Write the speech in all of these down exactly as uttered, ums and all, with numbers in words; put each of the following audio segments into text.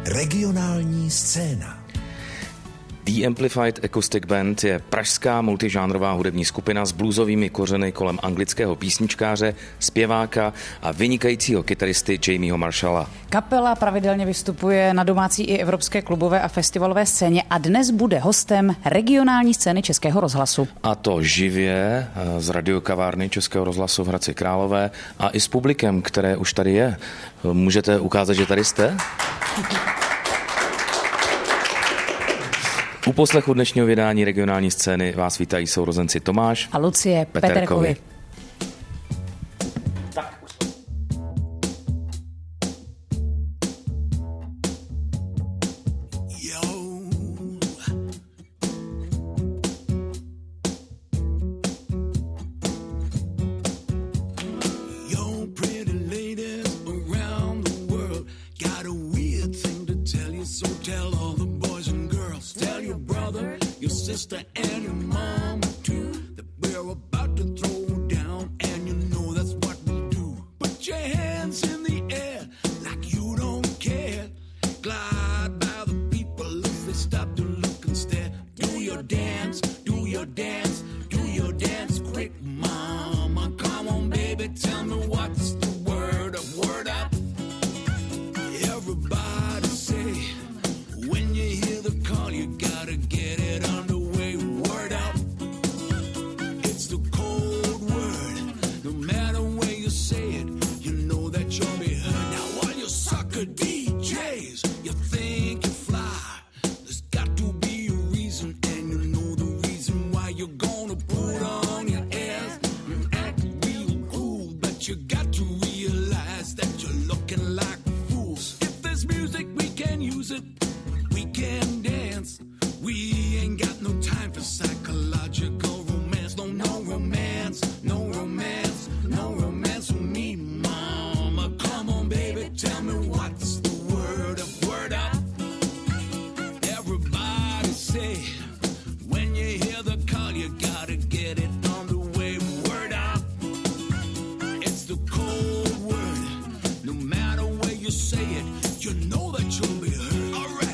Regionální scéna. The Amplified Acoustic Band je pražská multižánrová hudební skupina s bluesovými kořeny kolem anglického písničkáře, zpěváka a vynikajícího kytaristy Jamieho Marshalla. Kapela pravidelně vystupuje na domácí i evropské klubové a festivalové scéně a dnes bude hostem regionální scény Českého rozhlasu. A to živě z radiokavárny Českého rozhlasu v Hradci Králové a i s publikem, které už tady je. Můžete ukázat, že tady jste? U poslechu dnešního vydání regionální scény vás vítají sourozenci Tomáš a Lucie Peterkovi. Peterkovi. Sister and your mom too, that we're about to throw down, and you know that's what we do. Put your hands in the air like you don't care. Glide by the people if they stop to look and stare. Do your dance, do your dance, do your dance quick, mama. Come on, baby, tell me what's the word of word up. Everybody say, when you hear the call, you gotta get it on. D Js, you think you fly. There's got to be a reason, and you know the reason why you're gonna put on your airs and act real cool. But you got to realize that you're looking like fools. If there's music, we can use it. We can dance. We ain't got no time for psychological romance. No, no romance, no romance, no romance with me, mama. Come on, baby, tell me what's the word of word up. Everybody say, when you hear the call, you gotta get it on the way. Word up. It's the cold word. No matter where you say it, you know that you'll be heard. All right.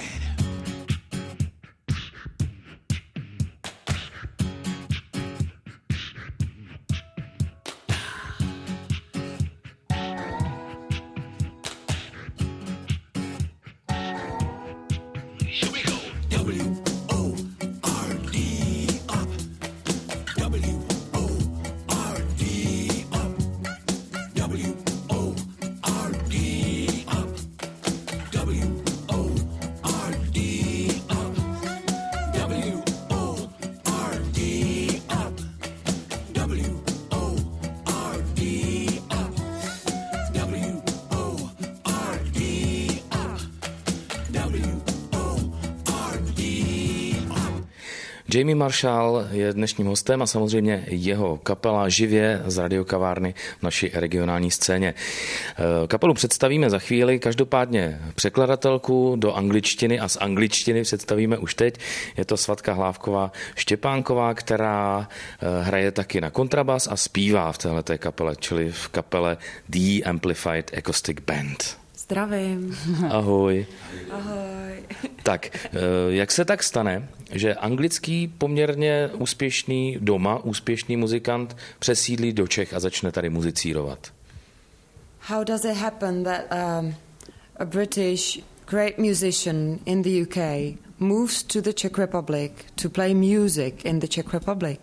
Jamie Marshall je dnešním hostem a samozřejmě jeho kapela živě z radiokavárny v naší regionální scéně. Kapelu představíme za chvíli, každopádně překladatelku do angličtiny a z angličtiny představíme už teď. Je to Svatka Hlávková Štěpánková, která hraje taky na kontrabas a zpívá v téhleté kapele, čili v kapele The Amplified Acoustic Band. Zdravím. Ahoj. Ahoj. Tak, jak se tak stane, že anglický poměrně úspěšný doma, úspěšný muzikant přesídlí do Čech a začne tady muzicírovat? How does it happen that um, a British great musician in the U K moves to the Czech Republic to play music in the Czech Republic?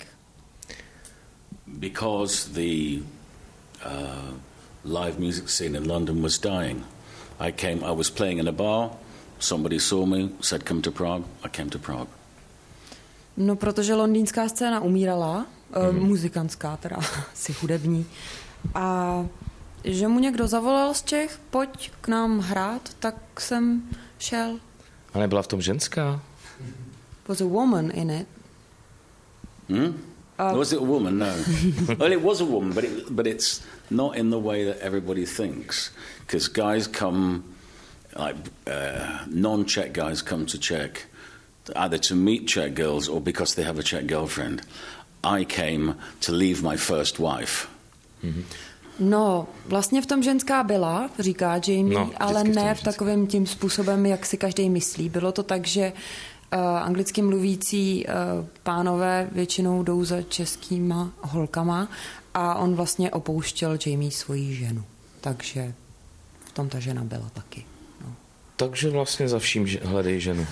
Because the uh, live music scene in London was dying. I came, I was playing in a bar, somebody saw me, said come to Prague, I came to Prague. No, protože londýnská scéna umírala, mm-hmm. muzikantská, teda si hudební, a že mu někdo zavolal z Čech, pojď k nám hrát, tak jsem šel. A nebyla v tom ženská? Was a woman in it. Hmm? Uh, was it a woman? No. Well, it was a woman, but it, but it's not in the way that everybody thinks. Because guys come, like uh, non-Czech guys come to Czech either to meet Czech girls or because they have a Czech girlfriend. I came to leave my first wife. Mm-hmm. No, vlastně v tom ženská byla, říká Jamie, no, ale ne v takovém tím způsobem, jak si každý myslí. Bylo to tak, že uh, anglicky mluvící uh, pánové většinou jdou za českýma holkama a on vlastně opouštěl Jamie svoji ženu. Takže v tom ta žena byla taky. No. Takže vlastně za vším hledej ženu.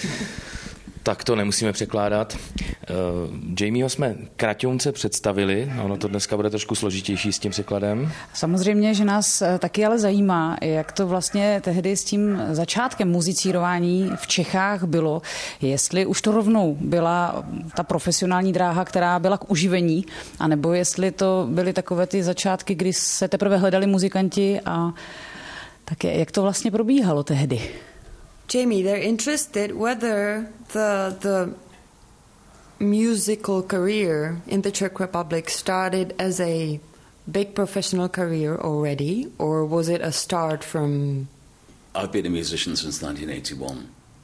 Tak to nemusíme překládat. Uh, Jamieho jsme kraťounce představili, ono to dneska bude trošku složitější s tím překladem. Samozřejmě, že nás taky ale zajímá, jak to vlastně tehdy s tím začátkem muzicírování v Čechách bylo, jestli už to rovnou byla ta profesionální dráha, která byla k uživení, anebo jestli to byly takové ty začátky, kdy se teprve hledali muzikanti a tak jak to vlastně probíhalo tehdy. Jamie, they're interested whether the the musical career in the Czech Republic started as a big professional career already, or was it a start from... I've been a musician since nineteen eighty-one,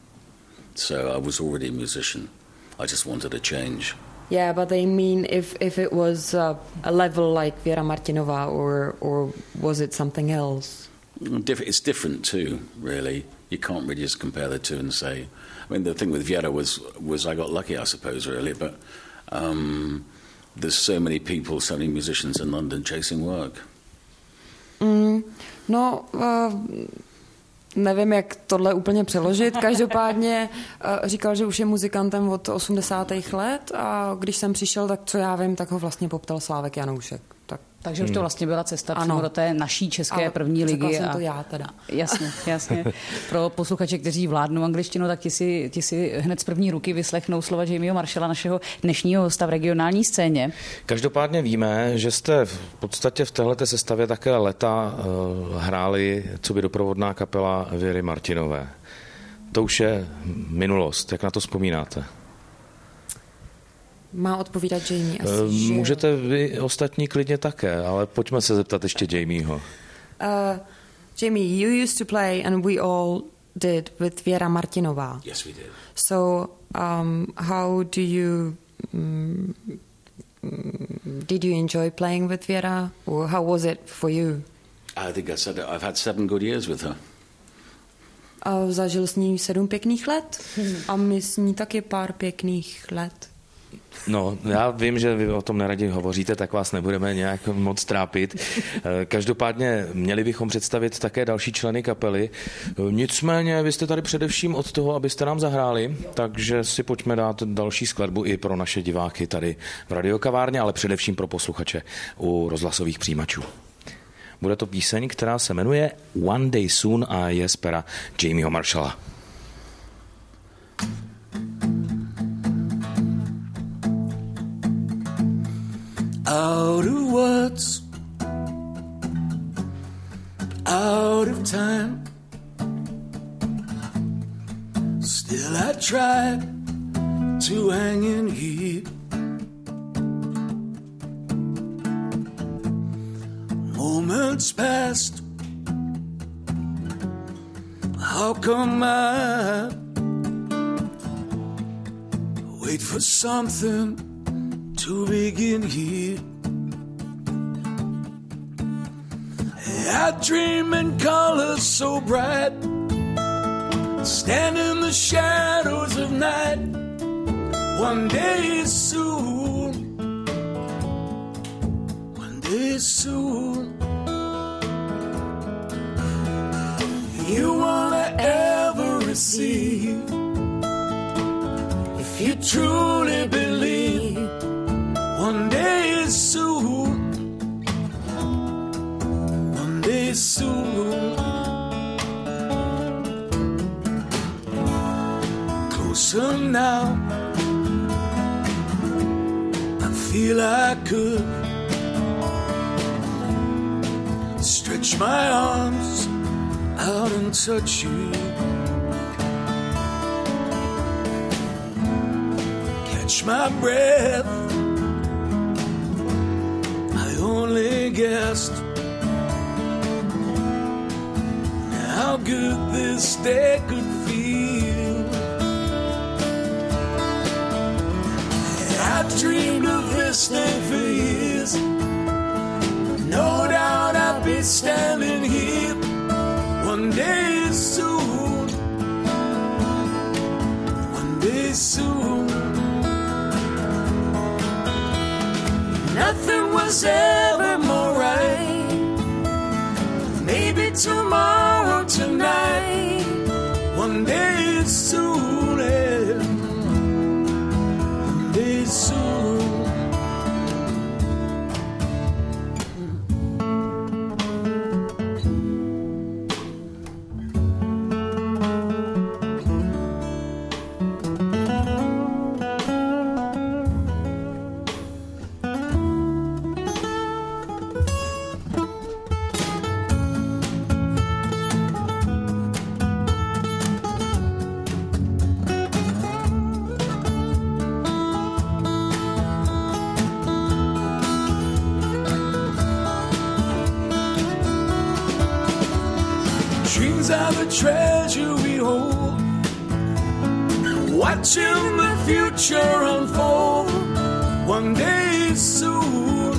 so I was already a musician. I just wanted a change. Yeah, but I mean, if if it was uh, a level like Věra Martinová, or or was it something else? It's different too, really. You can't really just compare the two and say. I mean, the thing with Věra was was I got lucky, I suppose, really. But um, there's so many people, so many musicians in London chasing work. Mm, no, uh, nevím, jak tohle úplně přeložit. Každopádně uh, říkal, že už je muzikantem od osmdesátých let a když jsem přišel, tak co já vím, tak ho vlastně poptal Slávek Janoušek. Tak Takže už to vlastně byla cesta ano. přímo do té naší české Ale první ligy. řekla jsem a, to já teda. Jasně, jasně. Pro posluchače, kteří vládnou angličtinu, tak ti si, ti si hned z první ruky vyslechnou slova Jamieho Marshalla, našeho dnešního hosta v regionální scéně. Každopádně víme, že jste v podstatě v téhleté sestavě také leta uh, hráli coby doprovodná kapela Věry Martinové. To už je minulost. Jak na to vzpomínáte? Má odpovídat Jamie asi, uh, že... Můžete vy ostatní klidně také, ale pojďme se zeptat ještě Jamieho. Uh, Jamie, you used to play and we all did with Věra Martinová. Yes, we did. So, um, how do you... Um, did you enjoy playing with Věra? Or how was it for you? I think I said it, I've had seven good years with her. A zažil s ní sedm pěkných let a my s ní taky pár pěkných let. No, já vím, že vy o tom neradi hovoříte, tak vás nebudeme nějak moc trápit. Každopádně měli bychom představit také další členy kapely. Nicméně vy jste tady především od toho, abyste nám zahráli, takže si pojďme dát další skladbu i pro naše diváky tady v radiokavárně, ale především pro posluchače u rozhlasových přijímačů. Bude to píseň, která se jmenuje One Day Soon a je z pera Jamieho Marshalla. Out of words, out of time, still I try to hang in here. Moments past, how come I wait for something to begin here? I dream in colors so bright, stand in the shadows of night. One day soon, one day soon, you wanna ever receive, if you truly believe. One day soon, one day soon, closer now, I feel I could stretch my arms out and touch you, catch my breath. Only guessed how good this day could feel. I dreamed of this day for years, no doubt be standing here one day soon, one day soon. Nothing was ever more right. Maybe tomorrow, tonight, one day soon, yeah. One day soon. Dreams are the treasure we hold, watching the future unfold. One day soon,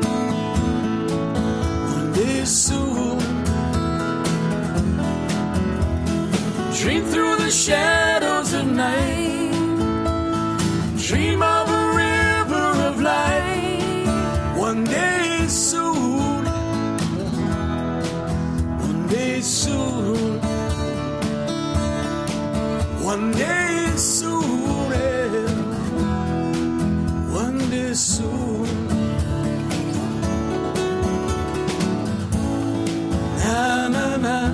one day soon. Dream through the shadows of night, dream of a river of light. One day soon, one day soon, one day soon, yeah. One day soon. Na na na,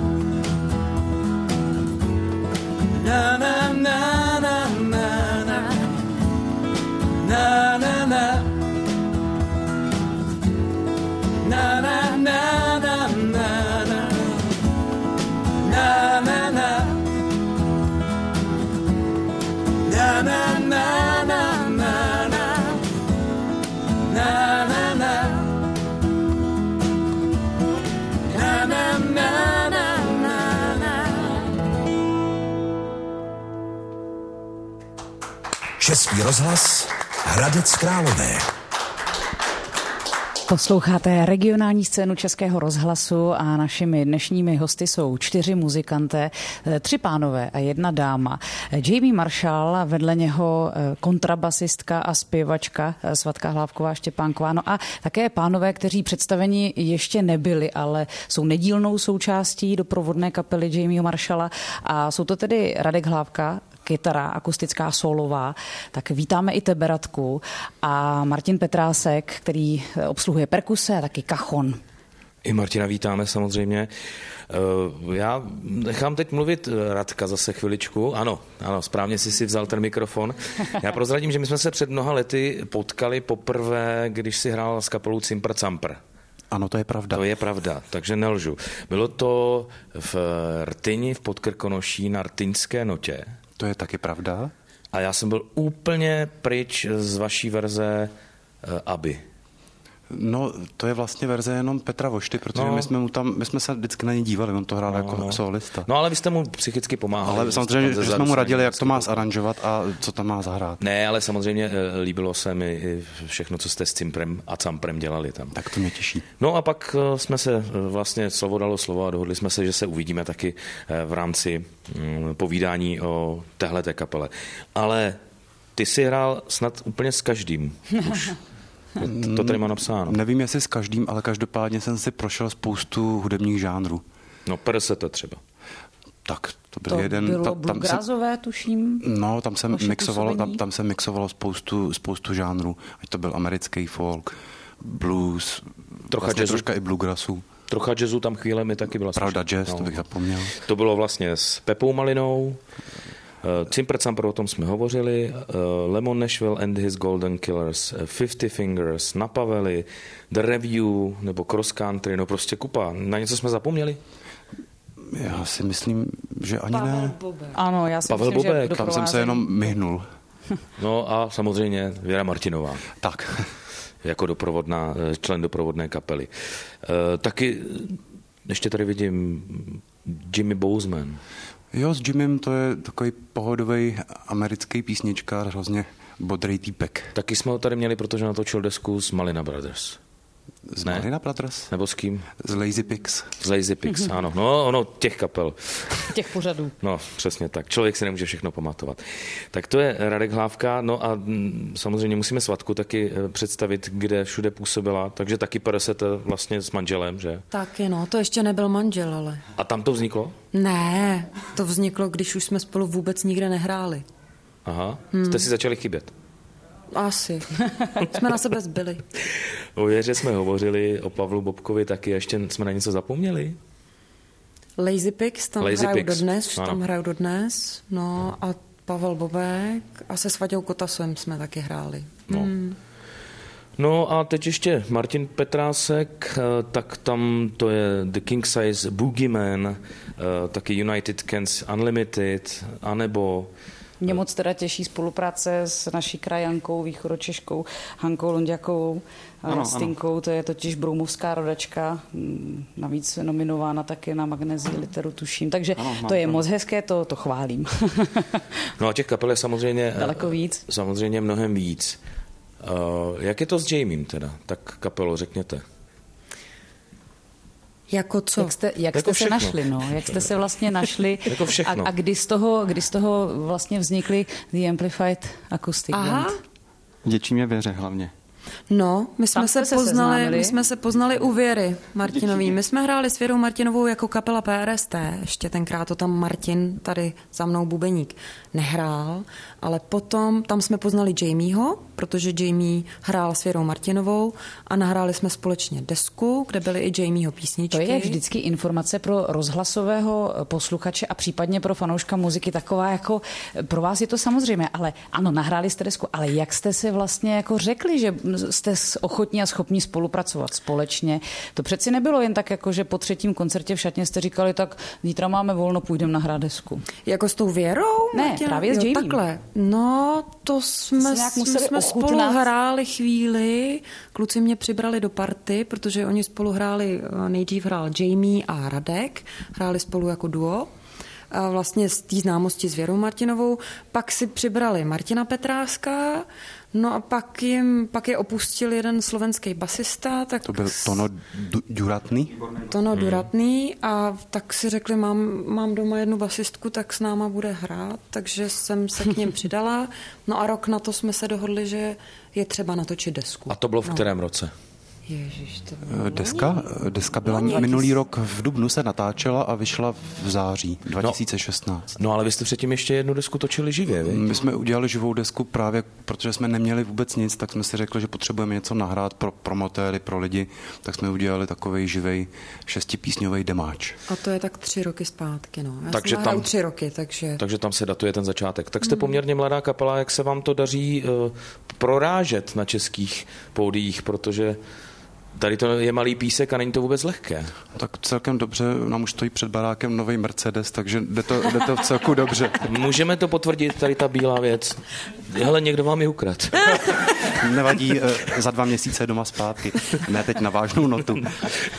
na na na na na na, na na na, na na na na na. Na na na, na na na na na na, na na na, na na na na na. Český rozhlas Hradec Králové. Posloucháte regionální scénu Českého rozhlasu a našimi dnešními hosty jsou čtyři muzikanté, tři pánové a jedna dáma. Jamie Marshall, vedle něho kontrabasistka a zpěvačka Svatka Hlávková Štěpánková, no a také pánové, kteří představeni ještě nebyli, ale jsou nedílnou součástí doprovodné kapely Jamieho Marshalla a jsou to tedy Radek Hlávka, kytara, akustická solová, tak vítáme i tebe, Radku, a Martin Petrásek, který obsluhuje perkuse a taky kachon. I Martina vítáme samozřejmě. Já nechám teď mluvit Radka zase chviličku. Ano, ano, správně jsi si vzal ten mikrofon. Já prozradím, že my jsme se před mnoha lety potkali poprvé, když si hrál s kapelou Cimpr Campr. Ano, to je pravda. To je pravda, takže nelžu. Bylo to v Rtyni v Podkrkonoší na Rtyňské notě. To je taky pravda. A já jsem byl úplně pryč z vaší verze uh, Aby. No, to je vlastně verze jenom Petra Vošty, protože no. my jsme mu tam, my jsme se vždycky na něj dívali, on to hrál no, jako no. solista. No, ale vy jste mu psychicky pomáhali. Ale samozřejmě, že jsme mu radili, jak to má zaranžovat a co tam má zahrát. Ne, ale samozřejmě líbilo se mi všechno, co jste s Cimprem a Camprem dělali tam. Tak to mě těší. No a pak jsme se vlastně slovo dalo slovo a dohodli jsme se, že se uvidíme taky v rámci povídání o téhleté kapele. Ale ty jsi hrál snad úplně s každým už. To tady má napsáno. Nevím, jestli s každým, ale každopádně jsem si prošel spoustu hudebních žánrů. No, P R S T třeba. Tak, to byl to jeden... bylo tam, tam bluegrázové, tuším. No, tam se mixovalo, tam, tam se mixovalo spoustu, spoustu žánrů. Ať to byl americký folk, blues, trocha vlastně jazzu. Troška i bluegrasu. Trocha jazzu tam chvíle mi taky byla. Pravda, slyšet. jazz, no. to bych zapomněl. To bylo vlastně s Pepou Malinou, Cimpr Campr, o tom jsme hovořili, Lemon Nashville and his Golden Killers, Fifty Fingers, Napa Valley, The Review nebo Cross Country, no prostě kupa. Na něco jsme zapomněli? Já si myslím, že ani Pavel ne. Bobek. Ano, já si Pavel myslím, Bobek, že Tam jsem se jenom myhnul. No a samozřejmě Věra Martinová. Tak. Jako doprovodná, člen doprovodné kapely. E, taky ještě tady vidím Jimmy Boseman. Jo, s Jimmym to je takový pohodový americký písničkář, hrozně bodrej týpek. Taky jsme ho tady měli, protože natočil desku s Malina Brothers. Z Ne? Marina Brothers? Nebo s kým? Z Lazy Pigs. Z Lazy Pigs, ano. No, ono, těch kapel. Těch pořadů. No, přesně tak. Člověk si nemůže všechno pamatovat. Tak to je Radek Hlávka, no a mm, samozřejmě musíme Svatku taky eh, představit, kde všude působila, takže taky padesát vlastně s manželem, že? Taky no, to ještě nebyl manžel, ale... A tam to vzniklo? Ne, to vzniklo, když už jsme spolu vůbec nikde nehráli. Aha, hmm. Jste si začali chybět. Asi. Jsme na sebe zbyli. O Věře jsme hovořili, o Pavlu Bobkovi taky, ještě jsme na něco zapomněli? Lazy Pigs, tam Lazy hraju Pigs, dodnes, ano. tam hraju dodnes, no a Pavel Bobek a se Svaťou Kotasem jsme taky hráli. No. Hmm. No a teď ještě Martin Petrásek, tak tam to je The King Size Boogeyman, taky United Cans Unlimited, anebo... Mě moc teda těší spolupráce s naší krajankou, východočeškou Hankou Lonďakovou, Ano, Stinkou, to je totiž broumovská rodačka, navíc nominována taky na Magnézii literu, tuším. Takže ano, to je moc hezké, to, to chválím. No a těch kapel je samozřejmě... Daleko víc. Samozřejmě mnohem víc. Uh, jak je to s Jamiem teda? Tak kapelo, řekněte. Jako co? Jak jste, jak Jako jste se všechno. našli, no? Jak jste se vlastně našli? Jako všechno. A, a kdy, z toho, kdy z toho vlastně vznikly The Amplified Acoustic Aha, Band? Děčí mě Věře hlavně. no, my jsme Tam se jste se poznali, seznámili? my jsme se poznali u Věry Martinový. My jsme hráli s Věrou Martinovou jako kapela P R S T, ještě tenkrát to tam Martin, tady za mnou bubeník, nehrál, ale potom tam jsme poznali Jamieho, protože Jamie hrál s Věrou Martinovou a nahráli jsme společně desku, kde byly i Jamieho písničky. To je vždycky informace pro rozhlasového posluchače a případně pro fanouška muziky taková jako, pro vás je to samozřejmě, ale ano, nahráli jste desku, ale jak jste si vlastně jako řekli, že jste ochotní a schopní spolupracovat společně? To přeci nebylo jen tak, jako že po třetím koncertě v šatně jste říkali, tak zítra máme volno, půjdeme nahrát desku. Jako s tou Věrou? Ne, Martina? právě s Jo, Jamiem. Takhle. No, to jsme, nějak jsme, museli jsme spolu ochutnat. hráli chvíli. Kluci mě přibrali do party, protože oni spolu hráli, nejdřív hrál Jamie a Radek, hráli spolu jako duo. A vlastně z té známosti s Věrou Martinovou. Pak si přibrali Martina Petráska, no a pak, jim, pak je opustil jeden slovenský basista. Tak To byl Tono Du- Duratný? Tono hmm. Duratný a tak si řekli, mám, mám doma jednu basistku, tak s náma bude hrát, takže jsem se k něm přidala. No a rok na to jsme se dohodli, že je třeba natočit desku. A to bylo v no. kterém roce? Ježiš, to bylo Deska, deska byla Loni. minulý rok v dubnu se natáčela a vyšla v září dva tisíce šestnáct. No ale vy jste předtím ještě jednu desku točili živě, vy? My jsme udělali živou desku právě, protože jsme neměli vůbec nic, tak jsme si řekli, že potřebujeme něco nahrát pro promotéry, pro lidi, tak jsme udělali takovej živej šestipísňový demáč. A to je tak tři roky zpátky, no. Já Takže jsem tam- tam... tři roky, takže... Takže tam se datuje ten začátek. Tak jste poměrně mladá kapela, jak se vám to daří uh, prorážet na českých pódiích, protože tady to je malý písek a není to vůbec lehké. Tak celkem dobře, nám už stojí před barákem nový Mercedes, takže jde to, jde to v celku dobře. Můžeme to potvrdit, tady ta bílá věc. Hele, někdo vám ji ukrad. Nevadí, eh, za dva měsíce doma zpátky. Ne, teď na vážnou notu. Eh,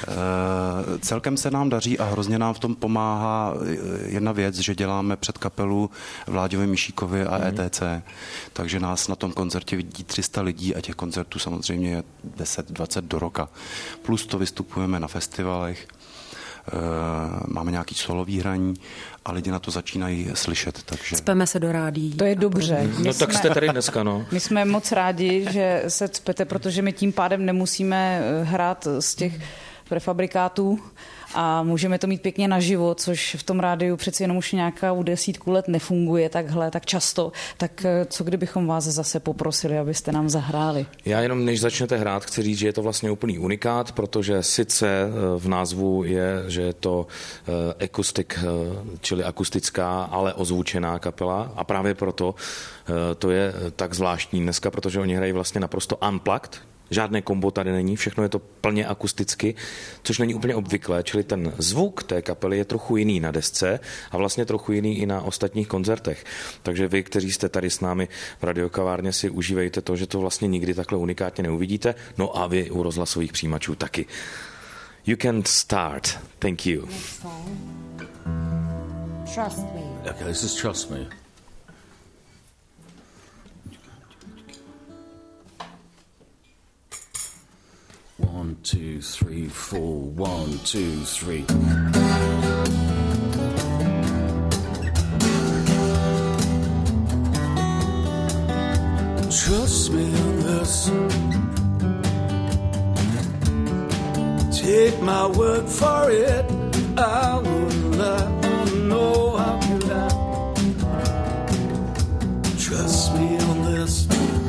Celkem se nám daří a hrozně nám v tom pomáhá jedna věc, že děláme před kapelu Vláďovi Mišíkovi a E T C. Takže nás na tom koncertě vidí tři sta lidí a těch koncertů samozřejmě je deset dvacet do roka. Plus to vystupujeme na festivalech, eh, máme nějaký solový hraní a lidi na to začínají slyšet. Takže... Cpeme se do rádií. To je dobře. My No tak jsme- jste tady dneska, no. My jsme moc rádi, že se cpete, protože my tím pádem nemusíme hrát z těch prefabrikátů a můžeme to mít pěkně naživo, což v tom rádiu přeci jenom už nějaká desítku let nefunguje takhle, tak často. Tak co kdybychom vás zase poprosili, abyste nám zahráli? Já jenom než začnete hrát, chci říct, že je to vlastně úplný unikát, protože sice eh, v názvu je, že je to eh, acoustic, eh, čili akustická, ale ozvučená kapela a právě proto eh, to je tak zvláštní dneska, protože oni hrají vlastně naprosto unplugged. Žádné kombo tady není, všechno je to plně akusticky, což není úplně obvyklé, čili ten zvuk té kapely je trochu jiný na desce a vlastně trochu jiný i na ostatních koncertech. Takže vy, kteří jste tady s námi v radiokavárně, si užívejte to, že to vlastně nikdy takhle unikátně neuvidíte, no a vy u rozhlasových přijímačů taky. You can start. Thank you. Trust me. Okay, this is Trust Me. One, One, two, three, four, one, two, three. Trust me on this. Take my word for it. I wouldn't lie. Oh no, how could I? Trust me on this.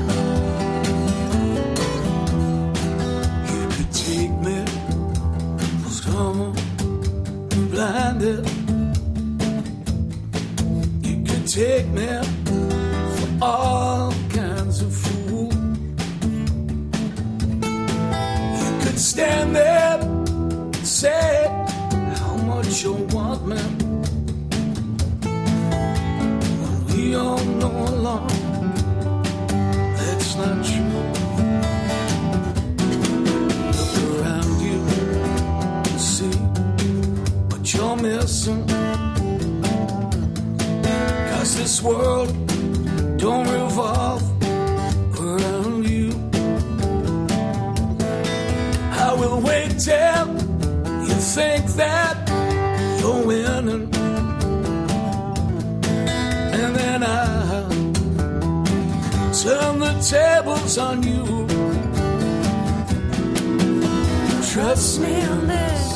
You could take me for someone blinded. You could take me for all kinds of fool. You could stand there and say how much you want me. Well, we all know along that's not true. Look around you and see what you're missing. 'Cause this world don't revolve around you. I will wait till you think that you're winning, and then I'll turn the tables on you. Trust me on this.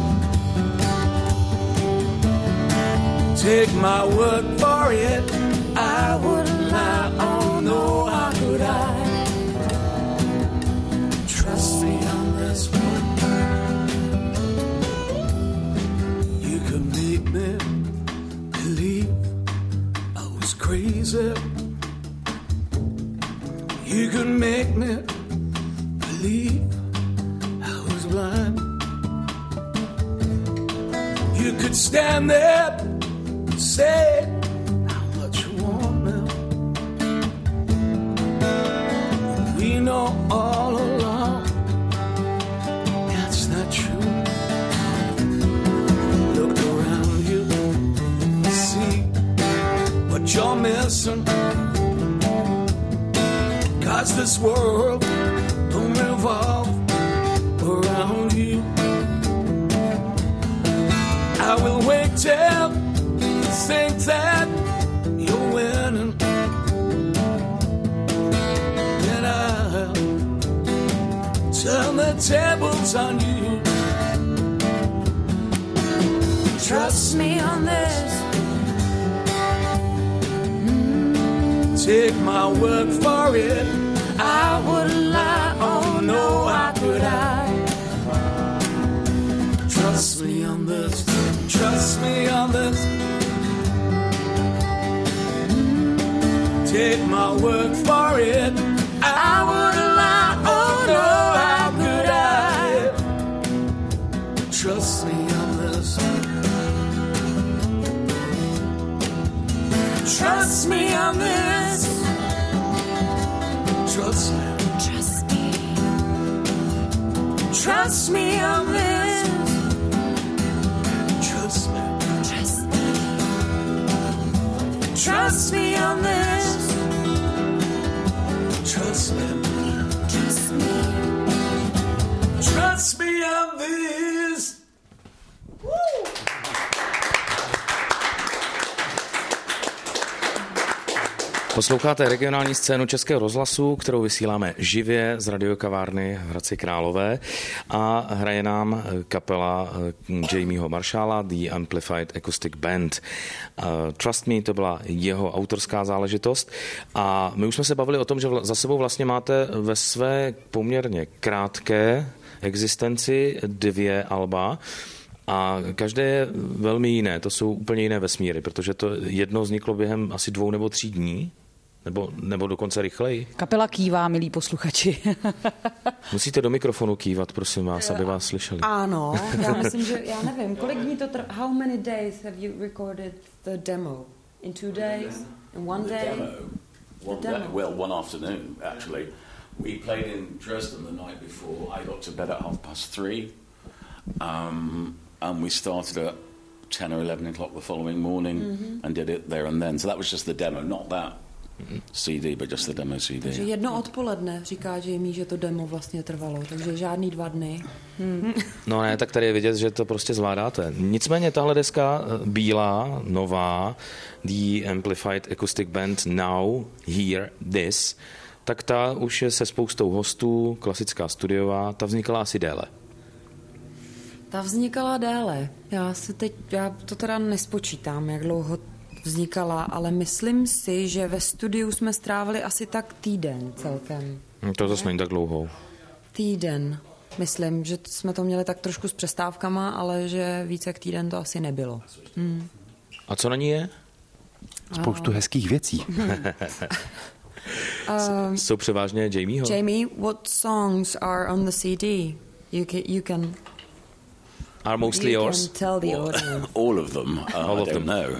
Take my word for it. I wouldn't lie. Oh no, how could I? Trust me on this one. You could make me believe I was crazy. You could make me believe I was blind. You could stand there and say how much you want me. We know all along that's not true. Look around you and see what you're missing. 'Cause this world don't revolve around you. I will wait till you think that you're winning, then I'll turn the tables on you. Trust me on this. Take my word for it. I wouldn't lie. Oh no, how could I? Trust me on this. Trust me on this. Take my word for it. I wouldn't lie. Oh no, how could I? Trust me on this. Trust me on this. Trust me. Trust me. Trust me on this. Trust me. Trust me. Trust me on this. Trust me. Trust me. Trust me on this. Woo! Posloucháte regionální scénu Českého rozhlasu, kterou vysíláme živě z radiokavárny v Hradci Králové a hraje nám kapela Jamieho Marshala The Amplified Acoustic Band. Trust Me, to byla jeho autorská záležitost a my už jsme se bavili o tom, že za sebou vlastně máte ve své poměrně krátké existenci dvě alba. A každé je velmi jiné, to jsou úplně jiné vesmíry, protože to jedno vzniklo během asi dvou nebo tří dní, nebo, nebo dokonce rychleji. Kapela kývá, milí posluchači. Musíte do mikrofonu kývat, prosím vás, aby vás slyšeli. Ano, já myslím, že, já nevím, kolik dní to trvá, how many days have you recorded the demo? In two days? In one day? The demo. One The demo. day, well, one afternoon, actually. We played in Dresden the night before. I got to bed at half past three. Um... And we started at ten or eleven o'clock the following morning mm-hmm. and did it there and then. So that was just the demo, not that C D, but just the demo C D. Takže jedno odpoledne, říká Jamie, že to demo vlastně trvalo, takže žádný dva dny. Hmm. No ne, tak tady je vidět, že to prostě zvládáte. Nicméně tahle deska bílá, nová, The Amplified Acoustic Band Now, Here, This, tak ta už je se spoustou hostů, klasická studiová, ta vznikala asi déle. Ta vznikala déle. Já se teď, já to teda nespočítám, jak dlouho vznikala, ale myslím si, že ve studiu jsme strávili asi tak týden celkem. To zase není tak dlouho. Týden. Myslím, že jsme to měli tak trošku s přestávkama, ale že více jak týden to asi nebylo. Hmm. A co na ní je? Spoustu hezkých věcí. um, Jsou převážně Jamieho. Jamie, what songs are on the C D? You can, you can, Are mostly you yours? can tell the audience. All of them. Uh, All I of don't them. know.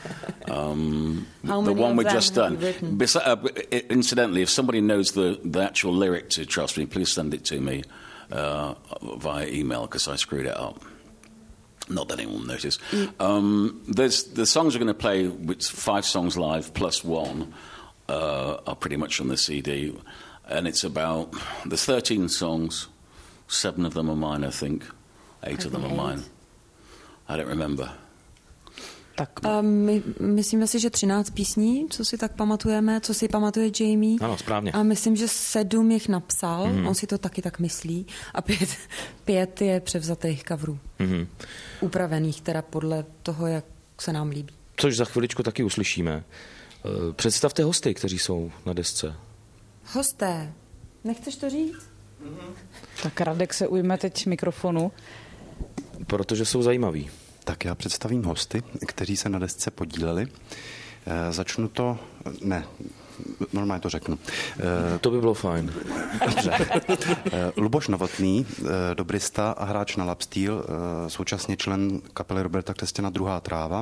Um, How the many one of we them just have done. you written? Besi- uh, i- incidentally, if somebody knows the, the actual lyric to Trust Me, please send it to me uh, via email because I screwed it up. Not that anyone will notice. Um, there's the songs we're going to play, which five songs live plus one, uh, are pretty much on the C D, and it's about there's thirteen songs. Seven of them are mine, I think. Eight of them are mine. I don't remember. Tak Um, my, myslíme si, že třináct písní, co si tak pamatujeme, co si pamatuje Jamie. Ano, správně. A myslím, že sedm jich napsal, mm. on si to taky tak myslí, a pět, pět je převzatých coverů. Mm-hmm. Upravených teda podle toho, jak se nám líbí. Což za chviličku taky uslyšíme. Představte hosty, kteří jsou na desce. Hosté, nechceš to říct? Tak Radek se ujme teď mikrofonu. Protože jsou zajímaví. Tak já představím hosty, kteří se na desce podíleli. E, začnu to... Ne, normálně to řeknu. E, To by bylo fajn. Dobře. E, Luboš Novotný, e, dobrista a hráč na lapsteel, e, současně člen kapely Roberta Křesťana Druhá tráva.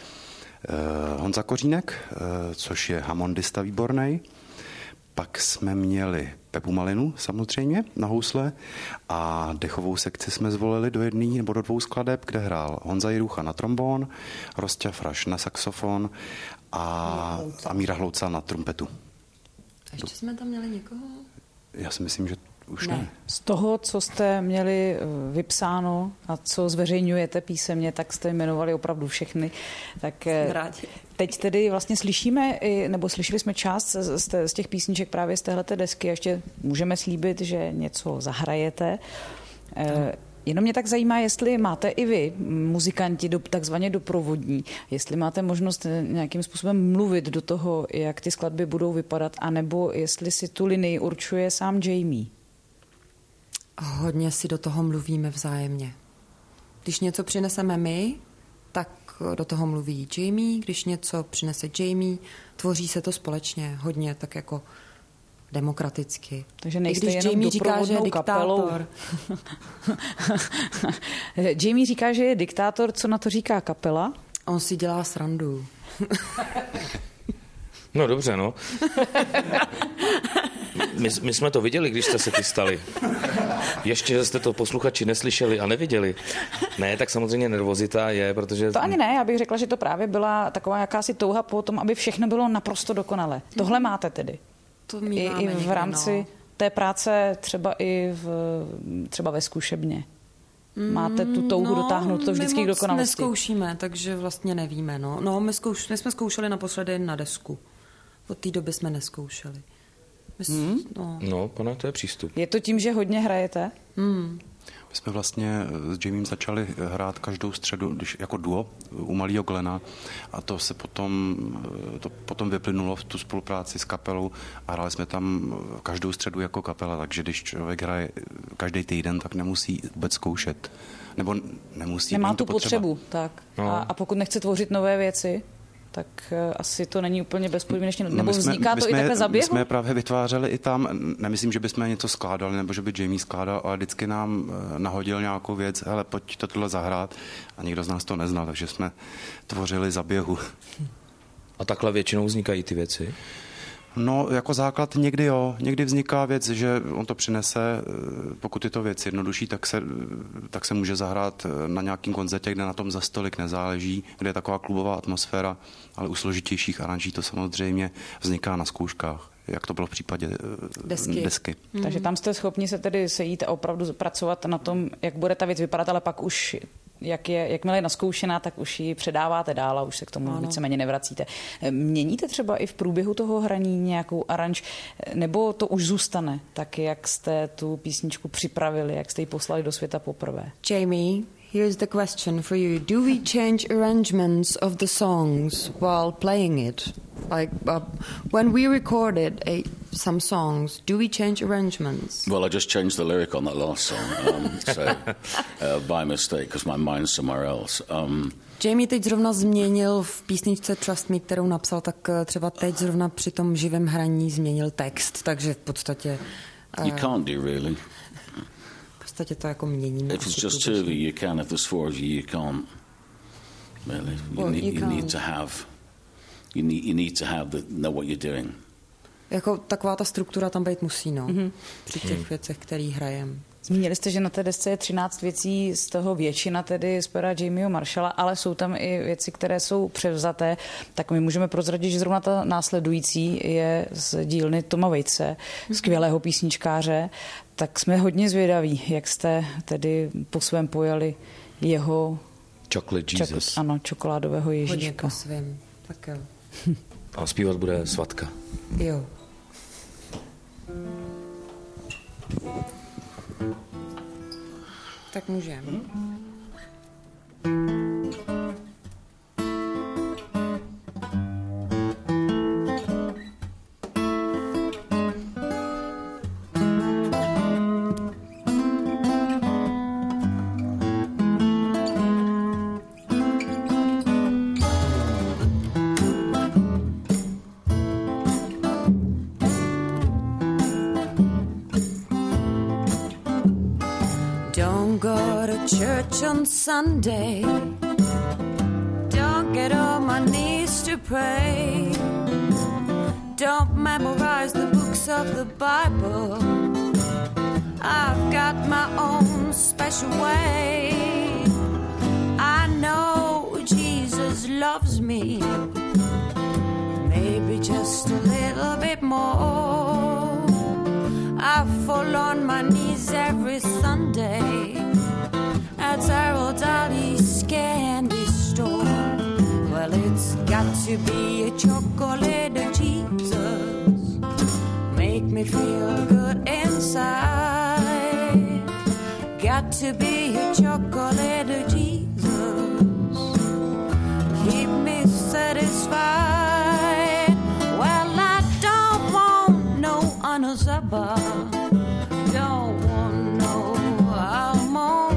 E, Honza Kořínek, e, což je hammondista výbornej. Pak jsme měli Pepu Malinu samozřejmě na housle a dechovou sekci jsme zvolili do jedné nebo do dvou skladeb, kde hrál Honza Jirucha na trombón, Rosťa Fraš na saxofon a, a Míra Hlouca na trumpetu. A ještě jsme tam měli někoho? Já si myslím, že už ne. ne. Z toho, co jste měli vypsáno a co zveřejňujete písemně, tak jste jmenovali opravdu všechny. Tak rádi. Teď tedy vlastně slyšíme, nebo slyšeli jsme část z těch písniček právě z téhleté desky a ještě můžeme slíbit, že něco zahrajete. No. Jenom mě tak zajímá, jestli máte i vy, muzikanti, do, takzvaně doprovodní, jestli máte možnost nějakým způsobem mluvit do toho, jak ty skladby budou vypadat, anebo jestli si tu linii určuje sám Jamie. Hodně si do toho mluvíme vzájemně. Když něco přineseme my, tak do toho mluví Jamie, když něco přinese Jamie, tvoří se to společně, hodně tak jako demokraticky. Takže nejste když jenom Jamie říká, že je kapelou. diktátor. Jamie říká, že je diktátor, co na to říká kapela? On si dělá srandu. No dobře, no. My, my jsme to viděli, když jste se chystali. Ještě, že jste to posluchači neslyšeli a neviděli. Ne, tak samozřejmě nervozita je, protože... To ani ne, já bych řekla, že to právě byla taková jakási touha po tom, aby všechno bylo naprosto dokonalé. Tohle máte tedy. To I, i v někde, rámci no. té práce, třeba i v, třeba ve zkušebně. Máte tu touhu no, dotáhnout to vždycky my k moc dokonalosti. Neskoušíme, takže vlastně nevíme. No, no my, zkouš, my jsme zkoušeli naposledy na desku. Od té doby jsme neskoušeli. My, Hmm? no. No, pane, to je přístup. Je to tím, že hodně hrajete? Hmm. My jsme vlastně s Jamiem začali hrát každou středu když, jako duo u Malýho Glena a to se potom, to potom vyplynulo v tu spolupráci s kapelou a hráli jsme tam každou středu jako kapela, takže když člověk hraje každý týden, tak nemusí vůbec zkoušet. Nebo nemusí. Nemá není tu to potřeba. potřebu, tak. No. A, a pokud nechce tvořit nové věci, tak uh, asi to není úplně bezpodmínečně. No, Nebo my jsme, vzniká my to jsme, i takhle za My běhu? jsme právě vytvářeli i tam, nemyslím, že bychom něco skládali, nebo že by Jamie skládal, ale vždycky nám nahodil nějakou věc, hele, pojď to tohle zahrát a nikdo z nás to neznal, takže jsme tvořili za běhu. A takhle většinou vznikají ty věci? No, jako základ někdy jo. Někdy vzniká věc, že on to přinese, pokud je to věc jednodušší, tak se, tak se může zahrát na nějakém koncertě, kde na tom za stolik nezáleží, kde je taková klubová atmosféra, ale u složitějších aranží to samozřejmě vzniká na zkouškách, jak to bylo v případě desky. desky. Mm. Takže tam jste schopni se tedy sejít a opravdu pracovat na tom, jak bude ta věc vypadat, ale pak už jak je, jakmile je naskoušená, tak už ji předáváte dál a už se k tomu ano. víceméně nevracíte. Měníte třeba i v průběhu toho hraní nějakou aranž, nebo to už zůstane tak, jak jste tu písničku připravili, jak jste ji poslali do světa poprvé? Jamie, here's the question for you. Do we change arrangements of the songs while playing it? Like uh, when we recorded a, some songs, do we change arrangements? Well, I just changed the lyric on that last song, um, so uh, by mistake, because my mind's somewhere else. Um, Jamie teď zrovna změnil v písničce Trust Me, kterou napsal, tak třeba teď zrovna při tom živém hraní změnil text, takže v podstatě... Uh, you can't do really. V podstatě to jako měníme. If it's just two of you, you can. If there's four of you, you can't. Really, you, well, need, you, you need to have... You need, you need to have the, know what you're doing. Jako taková ta struktura tam být musí, no. Mm-hmm. Při těch mm. věcech, který hrajem. Zmínili jste, že na té desce je třináct věcí, z toho většina tedy z pera Jamieho Marshalla, ale jsou tam i věci, které jsou převzaté. Tak my můžeme prozradit, že zrovna ta následující je z dílny Toma Waitse, mm-hmm. skvělého písničkáře. Tak jsme hodně zvědaví, jak jste tedy po svém pojali jeho... Chocolate Jesus. Čok, ano, čokoládového Ježíška. Hodně po svém, tak jo. A zpívat bude Svatka. Jo. Tak můžeme. On Sunday, don't get on my knees to pray, don't memorize the books of the Bible, I've got my own special way, I know Jesus loves me, maybe just a little bit more, I fall on my knees every Sunday at Harold Dali's candy store. Well, it's got to be a chocolate of Jesus, make me feel good inside. Got to be a chocolate of Jesus, keep me satisfied. Well, I don't want no anazaba, don't want no almond.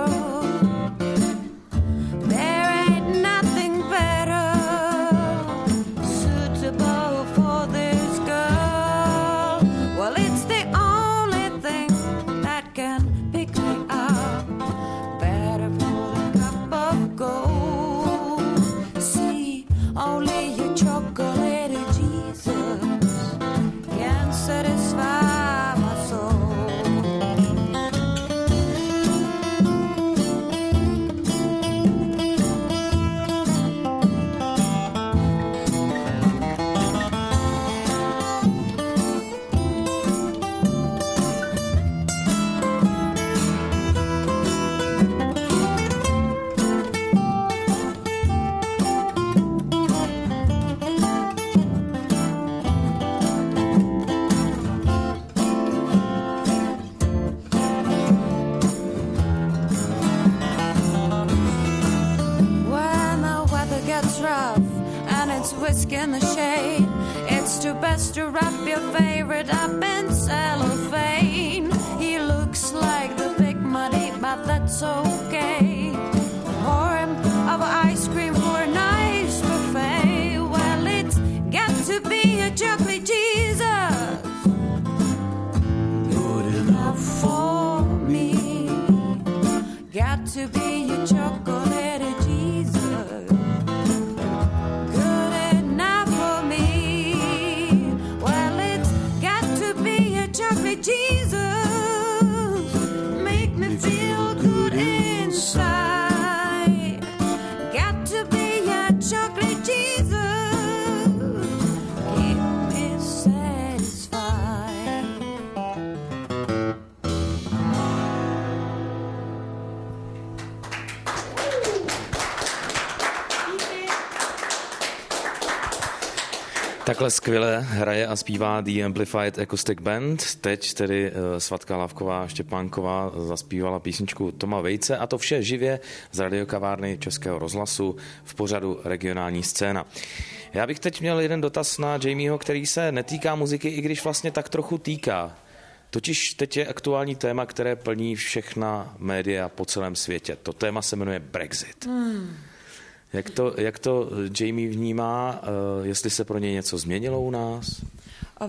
Whisk in the shade, it's too best to wrap your favorite up in cellophane. He looks like the big muddy, but that's okay. Pour him of ice cream for a nice buffet. Well, it's got to be a chocolate Jesus, good enough for me. Got to be a chocolate Jesus, good enough for me. Well, Takhle skvěle hraje a zpívá The Amplified Acoustic Band. Teď tedy Svatka Hlávková Štěpánková zaspívala písničku Toma Vejce a to vše živě z radiokavárny Českého rozhlasu v pořadu Regionální scéna. Já bych teď měl jeden dotaz na Jamieho, který se netýká muziky, i když vlastně tak trochu týká. Totiž teď je aktuální téma, které plní všechna média po celém světě. To téma se jmenuje Brexit. Hmm. Jak to, jak to Jamie vnímá, uh, jestli se pro něj něco změnilo u nás? Uh,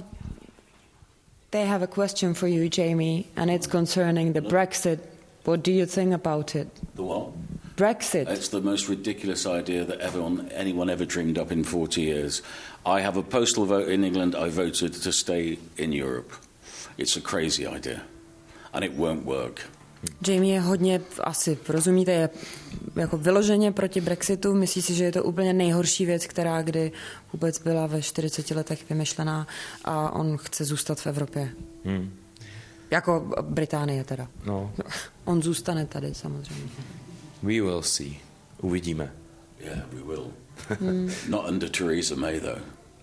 they have a question for you, Jamie, and it's concerning the Brexit. What do you think about it? The what? Brexit. It's the most ridiculous idea that everyone, anyone ever dreamed up in forty years. I have a postal vote in England. I voted to stay in Europe. It's a crazy idea, and it won't work. Jamie je hodně, asi rozumíte, je jako vyloženě proti Brexitu. Myslí si, že je to úplně nejhorší věc, která kdy vůbec byla ve čtyřiceti letech vymyšlená a on chce zůstat v Evropě. Hmm. Jako Británie teda. No. On zůstane tady samozřejmě. We will see. Uvidíme. Yeah, we will. Hmm. Not under Theresa May, though.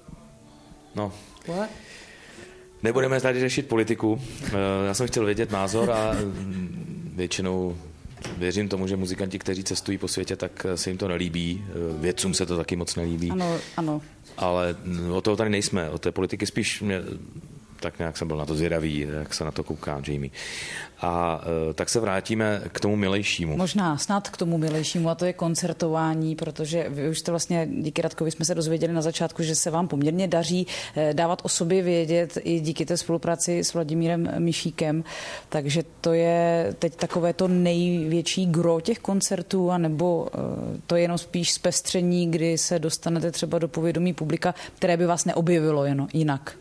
No. What? Nebudeme tady řešit politiku. Já jsem chtěl vědět názor a většinou věřím tomu, že muzikanti, kteří cestují po světě, tak se jim to nelíbí. Vědcům se to taky moc nelíbí. Ano, ano. Ale o toho tady nejsme. O té politiky spíš mě, tak nějak jsem byl na to zvědavý, jak se na to kouká Jamie. A tak se vrátíme k tomu milejšímu. Možná snad k tomu milejšímu, a to je koncertování, protože vy už jste vlastně, díky Radkovi jsme se dozvěděli na začátku, že se vám poměrně daří dávat o sobě vědět i díky té spolupráci s Vladimírem Mišíkem, takže to je teď takové to největší gro těch koncertů, anebo to je jenom spíš zpestření, kdy se dostanete třeba do povědomí publika, které by vás neobjevilo jen jinak.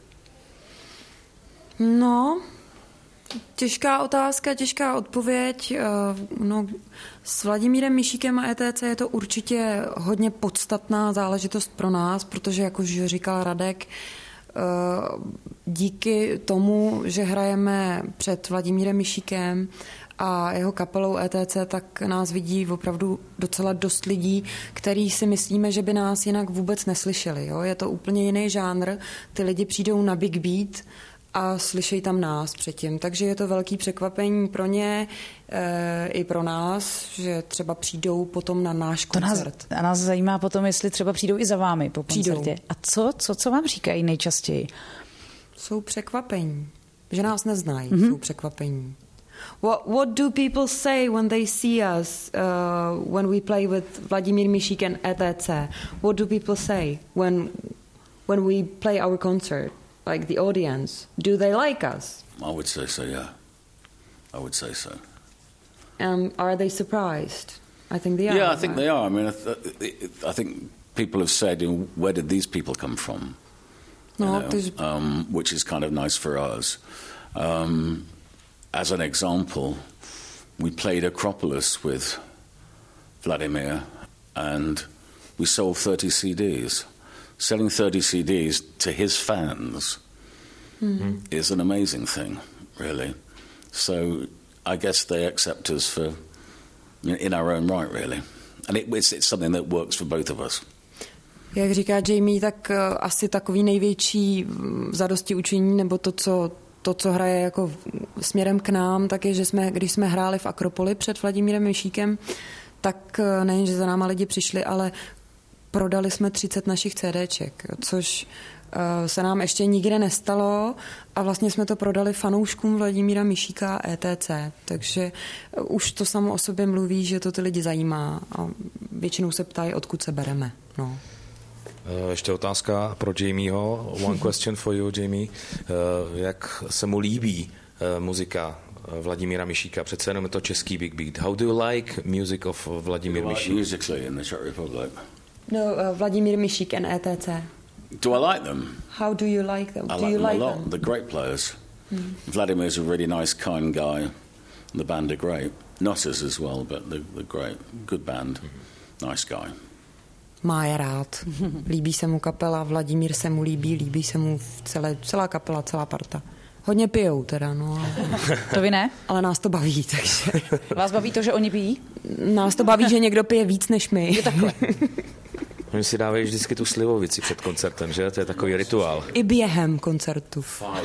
No, těžká otázka, těžká odpověď. No, s Vladimírem Mišíkem a E T C je to určitě hodně podstatná záležitost pro nás, protože, jak už říkal Radek, díky tomu, že hrajeme před Vladimírem Mišíkem a jeho kapelou E T C, tak nás vidí opravdu docela dost lidí, který si myslíme, že by nás jinak vůbec neslyšeli. Jo? Je to úplně jiný žánr. Ty lidi přijdou na Big Beat a slyšejí tam nás předtím. Takže je to velký překvapení pro ně e, i pro nás, že třeba přijdou potom na náš koncert. To nás, a nás zajímá potom, jestli třeba přijdou i za vámi po přijdou. koncertě. A co, co, co vám říkají nejčastěji? Jsou překvapení. Že nás neznají, mm-hmm. jsou překvapení. What, what do people say when they see us, uh, when we play with Vladimír Mišík and E T C? What do people say when, when we play our concert? Like the audience, do they like us? I would say so, yeah. I would say so. Um, are they surprised? I think they are. Yeah, I think they are. I mean, I, th- I think people have said, you know, where did these people come from? No, you know, um, which is kind of nice for us. Um, as an example, we played Acropolis with Vladimir, and we sold thirty C Ds. Selling thirty C Ds to his fans mm-hmm. is an amazing thing, really. So I guess they accept us for in our own right, really. And it, it's, it's something that works for both of us. Jak říká Jamie, tak uh, asi takový největší zadosti učinění, nebo to, co to, co hraje jako směrem k nám, tak je, že jsme, když jsme hráli v Akropoli před Vladimírem Mišíkem, tak uh, nejen, že za náma lidi přišli, ale prodali jsme třicet našich CDček, což uh, se nám ještě nikde nestalo a vlastně jsme to prodali fanouškům Vladimíra Mišíka a E T C. Takže uh, už to samo o sobě mluví, že to ty lidi zajímá a většinou se ptají, odkud se bereme. No. Ještě otázka pro Jamieho. One question for you, Jamie. Jak se mu líbí muzika Vladimíra Mišíka? Přece jenom je to český Big Beat. How do you like music of Vladimír Mišík? Musically in the Czech Republic. No, uh, Vladimír Mišík and E T C. Do I like them? How do you like them? I do like you them like a lot. them? They're great players. Mm. Vladimir's a really nice, kind guy. The band are great. Not us as well, but they're, they're great. Good band. Mm. Nice guy. Má je rád. Líbí se mu kapela, Vladimír se mu líbí, líbí se mu celé, celá kapela, celá parta. Hodně pijou teda, no. To vy ne? Ale nás to baví, takže... Vás baví to, že oni pijí? Nás to baví, že někdo pije víc než my. Je takhle. Oni si dávají vždycky tu slivovici před koncertem, že? To je takový rituál. I během koncertu.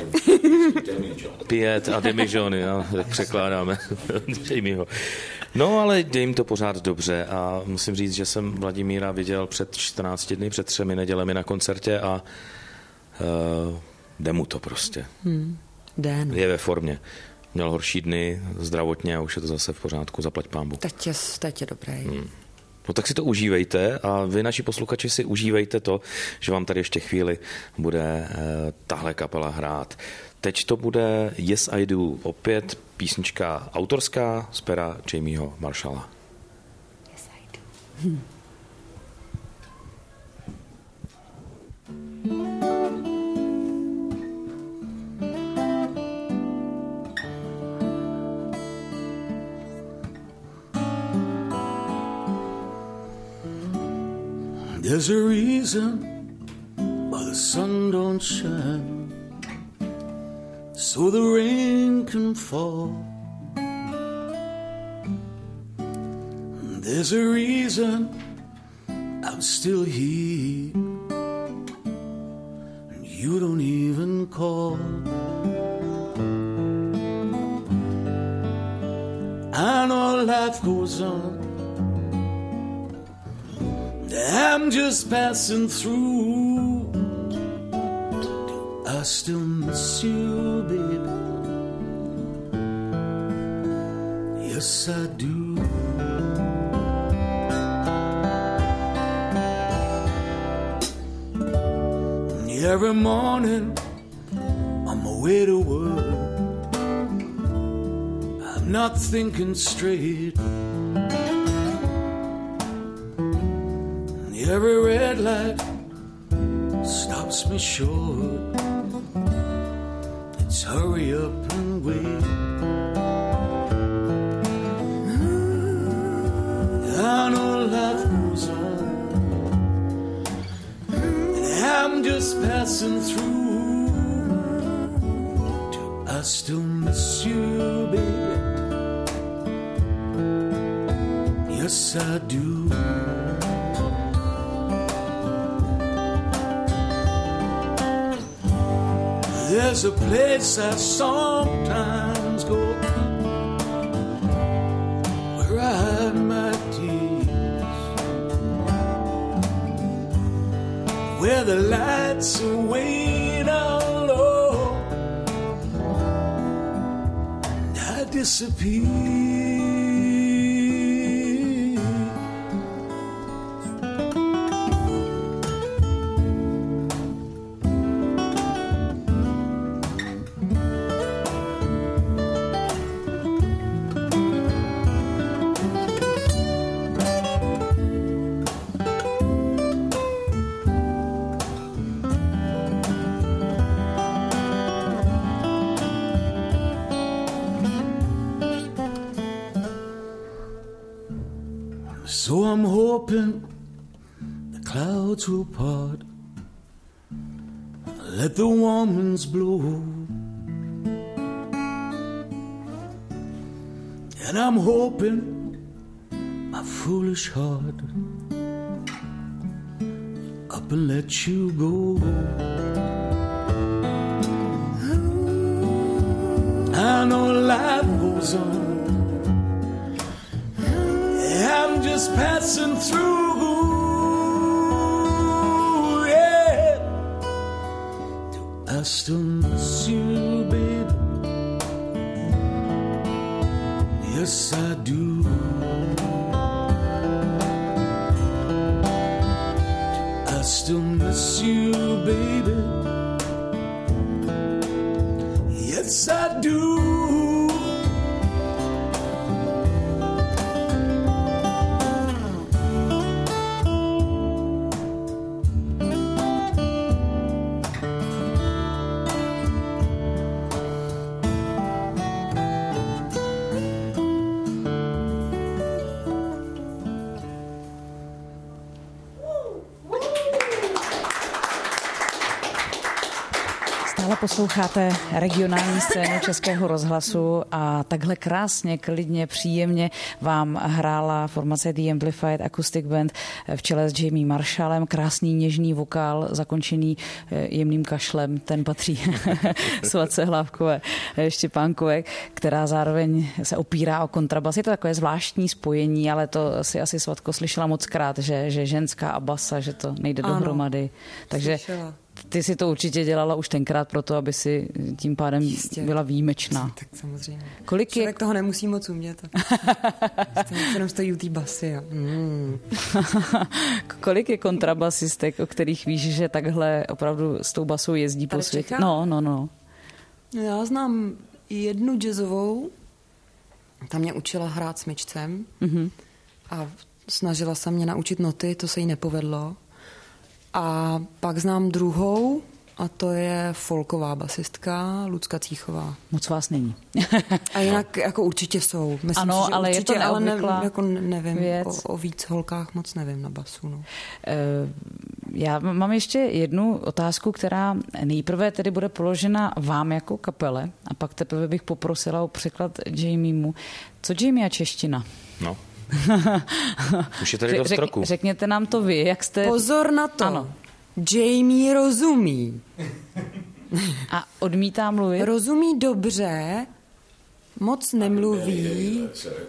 Pět a demižony, jo, tak překládáme. No, ale jde jim to pořád dobře a musím říct, že jsem Vladimíra viděl před čtrnácti dny, před třemi nedělemi na koncertě a uh, jde mu to prostě. Hmm. Den. Je ve formě. Měl horší dny zdravotně a už je to zase v pořádku, zaplať pánbu. Teď je, teď je dobrý. Hmm. No tak si to užívejte a vy, naši posluchači, si užívejte to, že vám tady ještě chvíli bude eh, tahle kapela hrát. Teď to bude Yes I Do, opět písnička autorská z pera Jamieho Marshalla. Yes I Do. Hmm. There's a reason why the sun don't shine, so the rain can fall. There's a reason I'm still here, and you don't even call. I know life goes on, I'm just passing through. I still miss you, baby. Yes, I do. Every morning on my way to work, I'm not thinking straight. Every red light stops me short. Let's hurry up and wait. I know life goes on, and I'm just passing through. I still miss you, baby. Yes, I do. There's a place I sometimes go where I hide my tears, where the lights are way down low, and I disappear. So I'm hoping the clouds will part, let the warm winds blow, and I'm hoping my foolish heart up and let you go. I know life goes on, I'm just passing through, yeah. I still miss you, baby. Yes, I do. I still miss you, baby. Yes, I do. Stále posloucháte regionální scénu Českého rozhlasu a takhle krásně, klidně, příjemně vám hrála formace The Amplified Acoustic Band v čele s Jamie Marshallem. Krásný něžný vokál, zakončený jemným kašlem, ten patří Svatce Hlávkové Štěpánkové, která zároveň se opírá o kontrabas. Je to takové zvláštní spojení, ale to si asi Svatko slyšela moc krát, že, že ženská a basa, že to nejde ano, dohromady. Takže slyšela. Ty si to určitě dělala už tenkrát proto, aby si tím pádem Jistě. byla výjimečná. Tak samozřejmě. Kolik Člověk je... toho nemusí moc umět. Jenom stojí u té basy. A... Mm. Kolik je kontrabasistek, o kterých víš, že takhle opravdu s tou basou jezdí po světě? No, no, no. Já znám jednu jazzovou, ta mě učila hrát smyčcem mm-hmm. a snažila se mě naučit noty, to se jí nepovedlo. A pak znám druhou, a to je folková basistka Lucka Cíchová. Moc vás není. A jinak jako určitě jsou. Myslím ano, si, že ale určitě, je to neobvyklá ale ne, jako nevím, věc. O, o víc holkách moc nevím na basu. No. Já mám ještě jednu otázku, která nejprve tedy bude položena vám jako kapele a pak teprve bych poprosila o překlad Jamiemu. Co Jamie a čeština? No. Už je tady dost Řek, roku. Řekněte nám to vy, jak jste... Pozor na to. Ano. Jamie rozumí. A odmítá mluvit? Rozumí dobře, moc nemluví.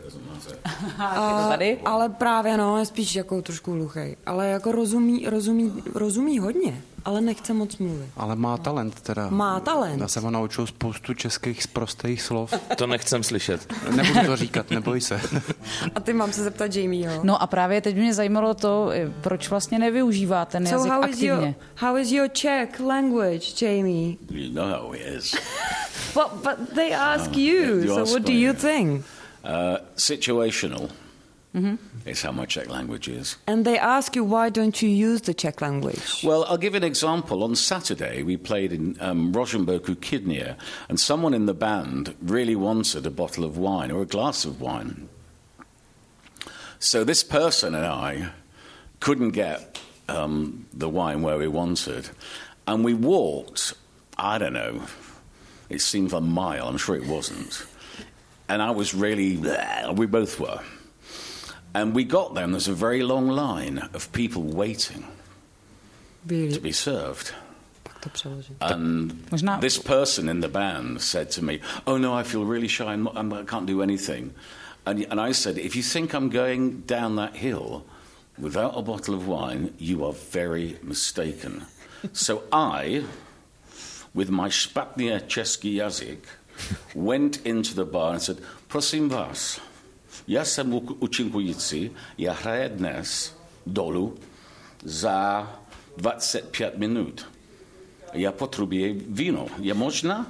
A, tady? ale právě no, je spíš jako trošku hluchej. Ale jako rozumí, rozumí, rozumí hodně, ale nechce moc mluvit. Ale má talent teda. Má talent. Já jsem ho naučil spoustu českých sprostých slov. To nechcem slyšet. Nebudu to říkat, neboj se. A ty mám se zeptat Jamieho. No a právě teď mě zajímalo to, proč vlastně nevyužívá ten jazyk so how aktivně. Is your, how is your Czech language, Jamie? You know how it is. But, but they ask No, you, you so ask what do me. you think? Uh, situational mm-hmm. is how my Czech language is. And they ask you, why don't you use the Czech language? Well, I'll give an example. On Saturday, we played in um, Rosenberg u Kidnia, and someone in the band really wanted a bottle of wine or a glass of wine. So this person and I couldn't get um, the wine where we wanted, and we walked, I don't know, it seemed a mile, I'm sure it wasn't. And I was really, we both were. And we got there, and there's a very long line of people waiting Really? to be served. To přeložím. And Možná... this person in the band said to me, oh no, I feel really shy, I'm not, I'm, I can't do anything. And, and I said, if you think I'm going down that hill without a bottle of wine, you are very mistaken. So I, with my špatný český jazyk, went into the bar and said, prosím vás, já jsem účinkující, já hraje dnes dolu za dvacet pět minut. Já potřebuji víno. Je možná?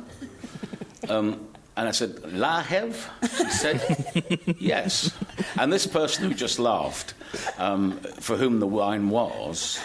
Um, and I said, láhev? She said, yes. And this person who just laughed, um, for whom the wine was,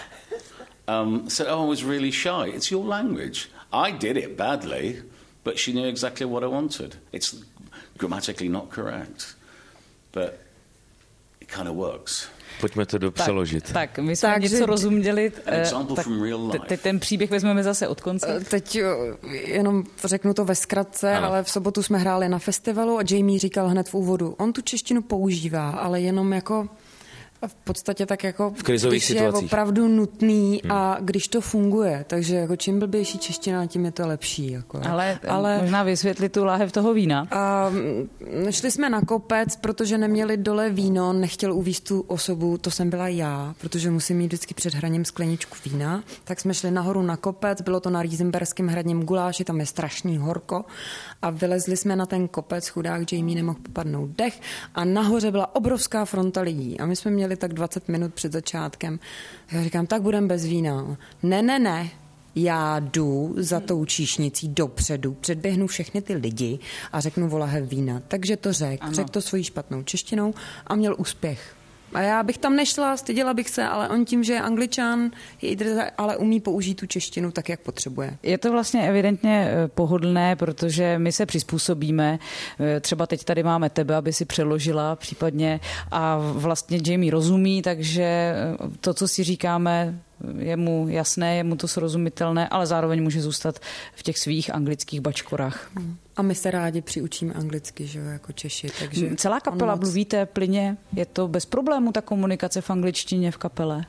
um, said, oh, I was really shy. It's your language. I did it badly, but she knew exactly what I wanted. It's grammatically not correct, but it kind of works. Pojďme to dopřeložit. Tak, tak my jsme Takže něco rozuměli. Tak, teď ten příběh vezmeme zase od konce. Teď jenom řeknu to ve zkratce, ano. Ale v sobotu jsme hráli na festivalu a Jamie říkal hned v úvodu, on tu češtinu používá, ale jenom jako v podstatě tak jako, v krizových když situacích. je opravdu nutný hmm. a když to funguje, takže jako čím blbější čeština, tím je to lepší. Jako. Ale, ale možná vysvětlit tu láhev toho vína. A šli jsme na kopec, protože neměli dole víno, nechtěl uvízt tu osobu, to jsem byla já, protože musím mít vždycky před hraním skleničku vína, tak jsme šli nahoru na kopec, bylo to na Rýzenberském hradním guláši, tam je strašný horko a vylezli jsme na ten kopec, chudák Jamie nemohl popadnout dech a nahoře byla obrovská fronta lidí a my jsme měli tak dvacet minut před začátkem. Já říkám, tak budem bez vína. Ne, ne, ne. Já jdu za tou číšnicí dopředu, předběhnu všechny ty lidi a řeknu volahev vína. Takže to řek. Řekl to svojí špatnou češtinou a měl úspěch. A já bych tam nešla, styděla bych se, ale on tím, že je Angličan, je idr, ale umí použít tu češtinu tak, jak potřebuje. Je to vlastně evidentně pohodlné, protože my se přizpůsobíme. Třeba teď tady máme tebe, aby si přeložila případně a vlastně Jamie rozumí, takže to, co si říkáme, je mu jasné, je mu to srozumitelné, ale zároveň může zůstat v těch svých anglických bačkorách. A my se rádi přiučíme anglicky, že jo, jako Češi. Takže celá kapela moc... mluvíte plyně? Je to bez problému ta komunikace v angličtině v kapele?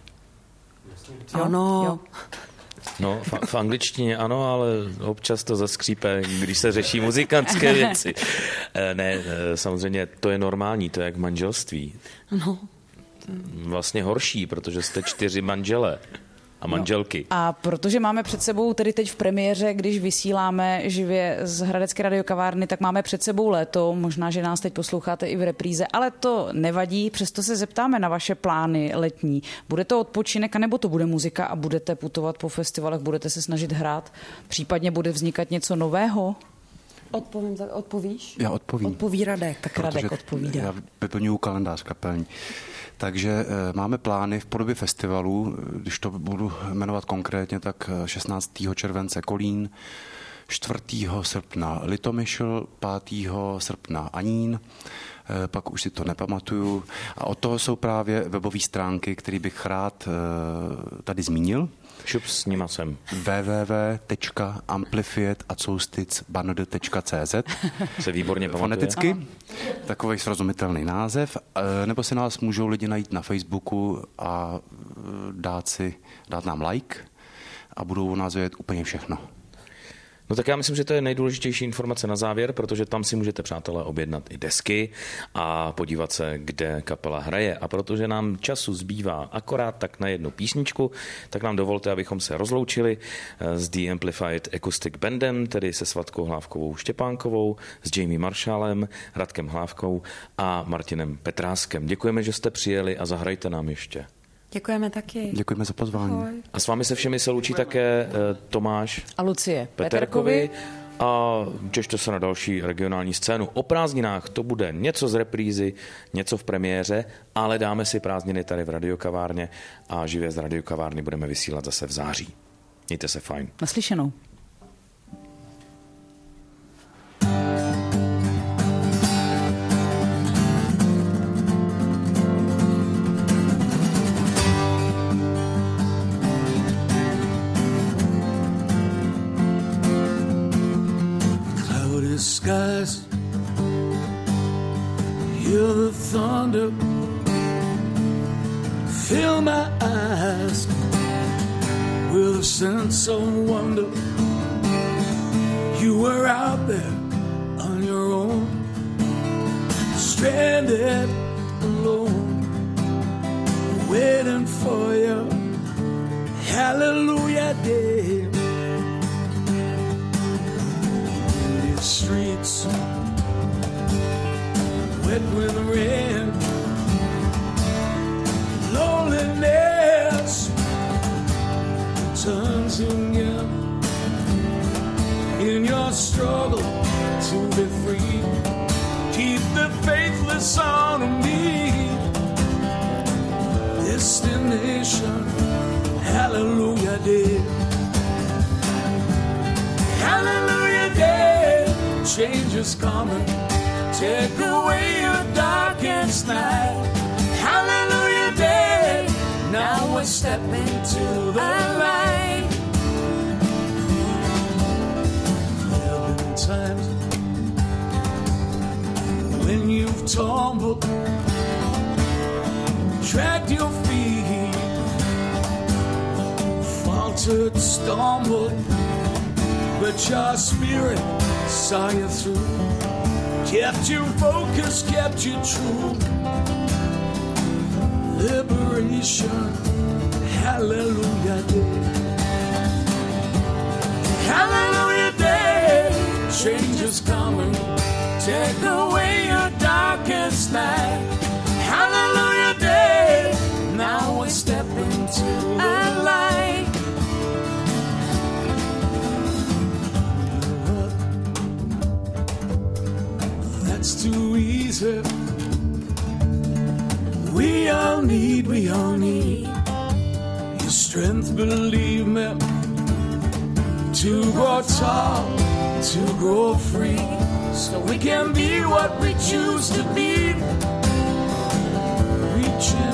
Jo? Ano. Jo. No, v, v angličtině ano, ale občas to zaskřípe, když se řeší muzikantské věci. Ne, samozřejmě to je normální, to je jak v manželství. No. Vlastně horší, protože jste čtyři manželé a manželky. No. A protože máme před sebou, tedy teď v premiéře, když vysíláme živě z Hradecké radiokavárny, tak máme před sebou léto, možná, že nás teď posloucháte i v repríze, ale to nevadí, přesto se zeptáme na vaše plány letní. Bude to odpočinek, anebo to bude muzika a budete putovat po festivalech, budete se snažit hrát, případně bude vznikat něco nového? Odpovím, odpovíš? Já odpovím. Odpoví Radek. Tak Radek odpovídá. Já vyplňuju kalendář kapelní. Takže e, máme plány v podobě festivalů, když to budu jmenovat konkrétně, tak šestnáctého července Kolín, čtvrtého srpna Litomyšl, pátého srpna Anín, e, pak už si to nepamatuju. A od toho jsou právě webové stránky, které bych rád e, tady zmínil. Šup s nima sem. w w w tečka amplified acoustic band tečka c z Se výborně pamatuje. Foneticky. Takový srozumitelný název. Nebo si nás můžou lidi najít na Facebooku a dát, si, dát nám like a budou o nás vědět úplně všechno. No tak já myslím, že to je nejdůležitější informace na závěr, protože tam si můžete, přátelé, objednat i desky a podívat se, kde kapela hraje. A protože nám času zbývá akorát tak na jednu písničku, tak nám dovolte, abychom se rozloučili s The Amplified Acoustic Bandem, tedy se Svatkou Hlávkovou Štěpánkovou, s Jamie Marshallem, Radkem Hlávkou a Martinem Petráskem. Děkujeme, že jste přijeli a zahrajte nám ještě. Děkujeme taky. Děkujeme za pozvání. Ahoj. A s vámi se všemi se loučí také Tomáš a Lucie Peterkovi. A těšte se na další regionální scénu. O prázdninách to bude něco z reprízy, něco v premiéře, ale dáme si prázdniny tady v radiokavárně a živě z radiokavárny budeme vysílat zase v září. Mějte se fajn. Naslyšenou. Skies, hear the thunder, fill my eyes with a sense of wonder. You were out there on your own, stranded alone, waiting for your hallelujah day. Streets wet with rain, loneliness turns again in your struggle to be free. Keep the faithless on me. Destination, hallelujah day. Hallelujah day. Change is coming, take away your darkest night. Hallelujah day, now we're stepping to the light. There have been times when you've tumbled, dragged your feet, faltered, stumbled, but your spirit saw you through, kept you focused, kept you true. Liberation, hallelujah day. Hallelujah day, change is coming, take away your darkest night. Hallelujah day, now we're stepping to the light. It's too easy. We all need, we all need your strength, believe me, to grow tall, to grow free, so we can be what we choose to be. Reaching